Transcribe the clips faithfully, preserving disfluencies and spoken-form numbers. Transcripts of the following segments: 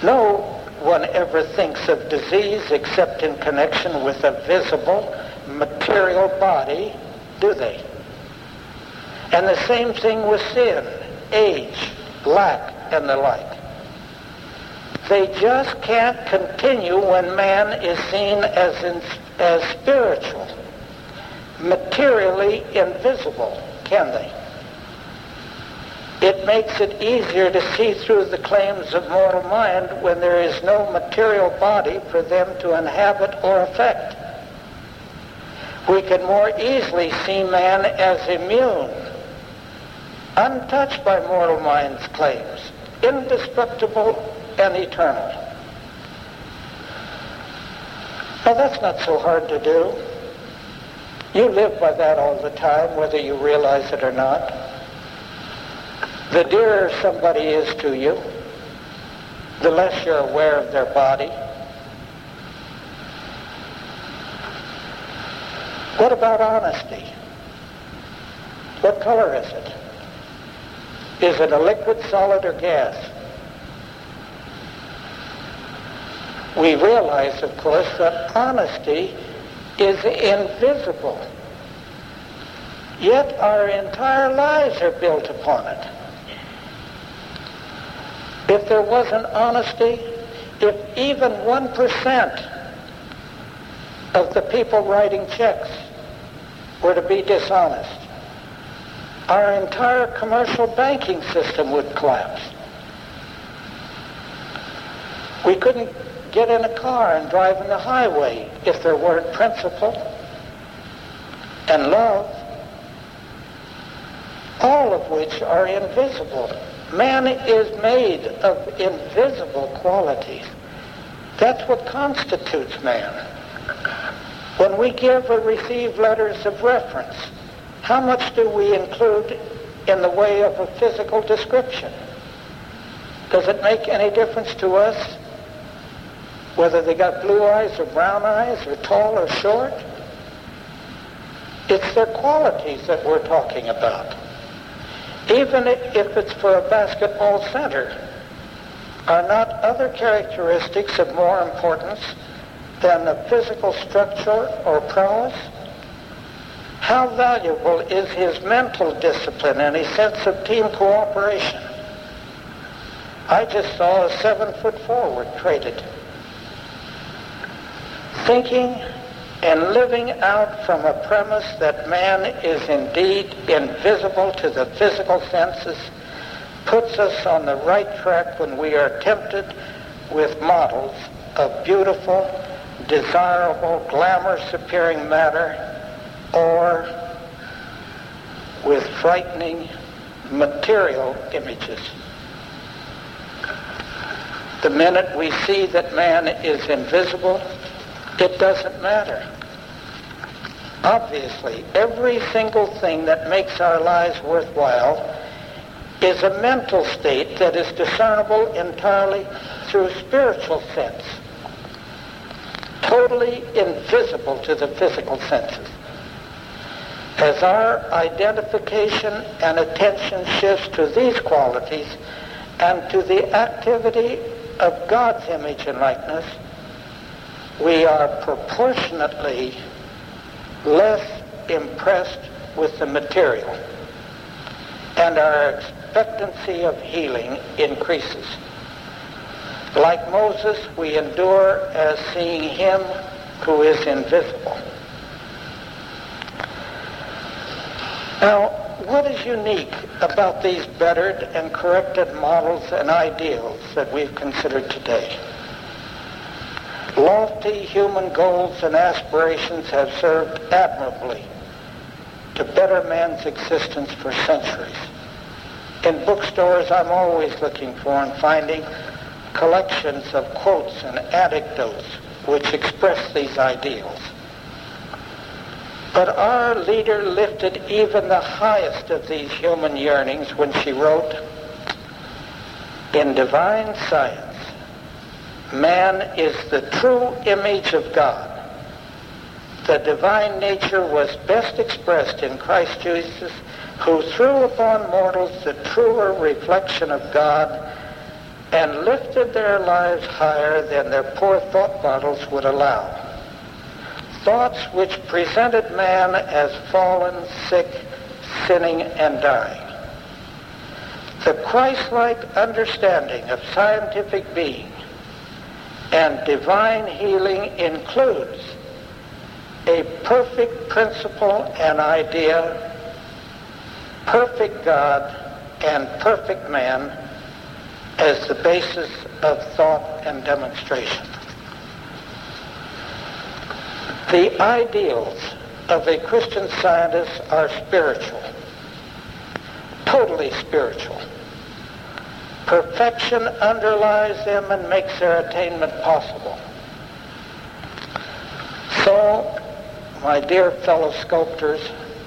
No one ever thinks of disease except in connection with a visible, material body, do they? And the same thing with sin, age, lack, and the like. They just can't continue when man is seen as, in, as spiritual, materially invisible, can they? It makes it easier to see through the claims of mortal mind when there is no material body for them to inhabit or affect. We can more easily see man as immune, untouched by mortal mind's claims, indestructible and eternal. Now that's not so hard to do. You live by that all the time, whether you realize it or not. The dearer somebody is to you, the less you're aware of their body. What about honesty? What color is it? Is it a liquid, solid, or gas? We realize, of course, that honesty is invisible. Yet our entire lives are built upon it. If there wasn't honesty, if even one percent of the people writing checks were to be dishonest, our entire commercial banking system would collapse. We couldn't get in a car and drive on the highway if there weren't principle and love, all of which are invisible. Man is made of invisible qualities. That's what constitutes man. When we give or receive letters of reference, how much do we include in the way of a physical description? Does it make any difference to us whether they got blue eyes or brown eyes or tall or short? It's their qualities that we're talking about. Even if it's for a basketball center, are not other characteristics of more importance than the physical structure or prowess? How valuable is his mental discipline and his sense of team cooperation? I just saw a seven-foot forward traded, thinking and living out from a premise that man is indeed invisible to the physical senses, puts us on the right track when we are tempted with models of beautiful, desirable, glamorous appearing matter, or with frightening material images. The minute we see that man is invisible, it doesn't matter. Obviously, every single thing that makes our lives worthwhile is a mental state that is discernible entirely through spiritual sense, totally invisible to the physical senses. As our identification and attention shifts to these qualities and to the activity of God's image and likeness, we are proportionately less impressed with the material, and our expectancy of healing increases. Like Moses, we endure as seeing him who is invisible. Now, what is unique about these bettered and corrected models and ideals that we've considered today? Lofty human goals and aspirations have served admirably to better man's existence for centuries. In bookstores, I'm always looking for and finding collections of quotes and anecdotes which express these ideals. But our leader lifted even the highest of these human yearnings when she wrote, "In divine science, man is the true image of God. The divine nature was best expressed in Christ Jesus, who threw upon mortals the truer reflection of God and lifted their lives higher than their poor thought models would allow. Thoughts which presented man as fallen, sick, sinning, and dying. The Christ-like understanding of scientific being and divine healing includes a perfect principle and idea, perfect God, and perfect man as the basis of thought and demonstration. The ideals of a Christian scientist are spiritual, totally spiritual. Perfection underlies them and makes their attainment possible. So, my dear fellow sculptors,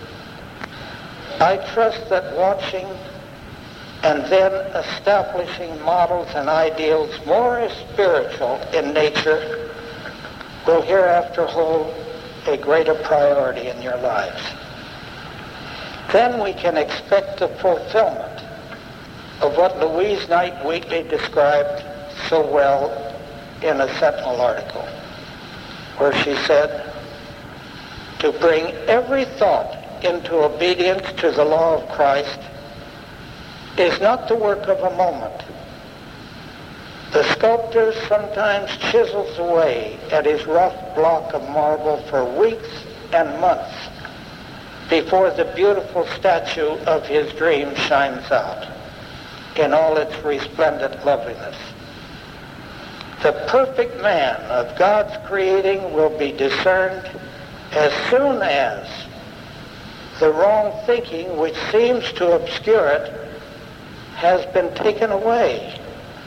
I trust that watching and then establishing models and ideals more spiritual in nature will hereafter hold a greater priority in your lives. Then we can expect the fulfillment of what Louise Knight Wheatley described so well in a Sentinel article, where she said, to bring every thought into obedience to the law of Christ is not the work of a moment. The sculptor sometimes chisels away at his rough block of marble for weeks and months before the beautiful statue of his dream shines out in all its resplendent loveliness. The perfect man of God's creating will be discerned as soon as the wrong thinking which seems to obscure it has been taken away.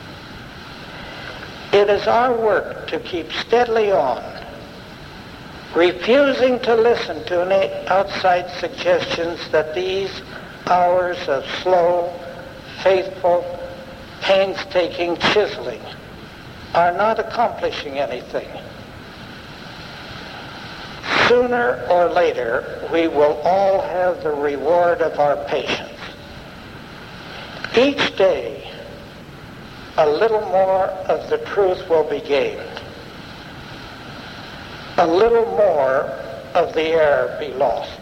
It is our work to keep steadily on, refusing to listen to any outside suggestions that these hours of slow, faithful, painstaking chiseling are not accomplishing anything. Sooner or later, we will all have the reward of our patience. Each day, a little more of the truth will be gained. A little more of the error be lost.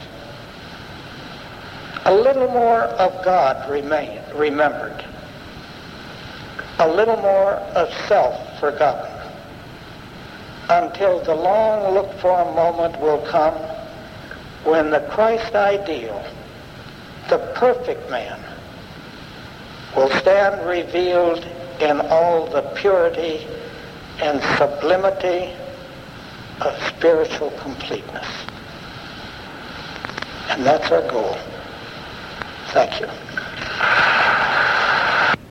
A little more of God remain, remembered. A little more of self forgotten. Until the long looked for moment will come when the Christ ideal, the perfect man, will stand revealed in all the purity and sublimity of spiritual completeness. And that's our goal. Thank you.